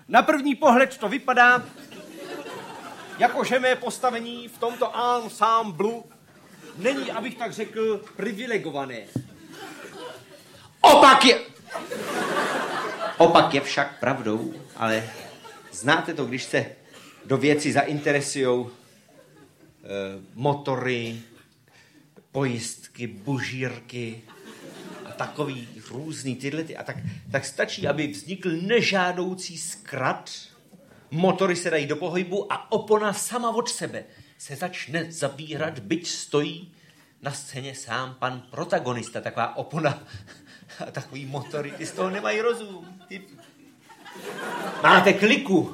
Na první pohled to vypadá, jakože mé postavení v tomto ensemble není, abych tak řekl, privilegované. Opak je však pravdou, ale znáte to, když se do věci zainteresujou motory, pojistky, bužírky a takový různý tyhle. A tak stačí, aby vznikl nežádoucí zkrat, motory se dají do pohybu a opona sama od sebe se začne zabírat, byť stojí na scéně sám pan protagonista. Taková opona a takový motory, ty z toho nemají rozum. Ty... Máte kliku.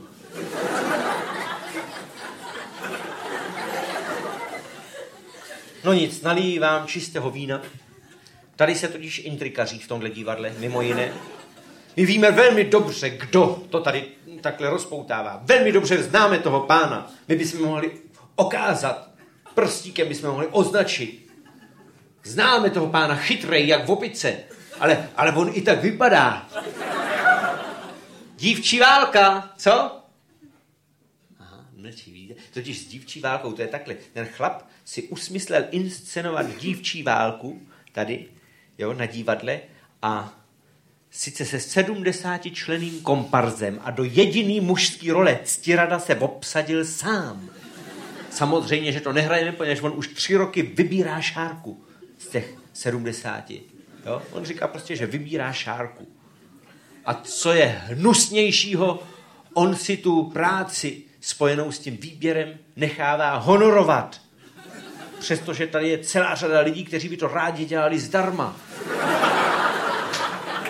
No nic, naliju vám čistého vína. Tady se totiž intrikaří v tomhle divadle, mimo jiné. My víme velmi dobře, kdo to tady takhle rozpoutává. Velmi dobře známe toho pána. My bychom mohli okázat, prstíkem bychom mohli označit. Známe toho pána chytrej, jak v opice, ale on i tak vypadá. Dívčí válka, co? Aha, mlčí, vidíte? Totiž s dívčí válkou, to je takhle. Ten chlap si usmyslel inscenovat dívčí válku tady, jo, na divadle a sice se 70členným komparzem a do jediný mužský role Ctirada se obsadil sám. Samozřejmě, že to nehrajeme, protože on už 3 roky vybírá šárku z těch 70. Jo? On říká prostě, že vybírá šárku. A co je hnusnějšího, on si tu práci spojenou s tím výběrem nechává honorovat. Přestože tady je celá řada lidí, kteří by to rádi dělali zdarma.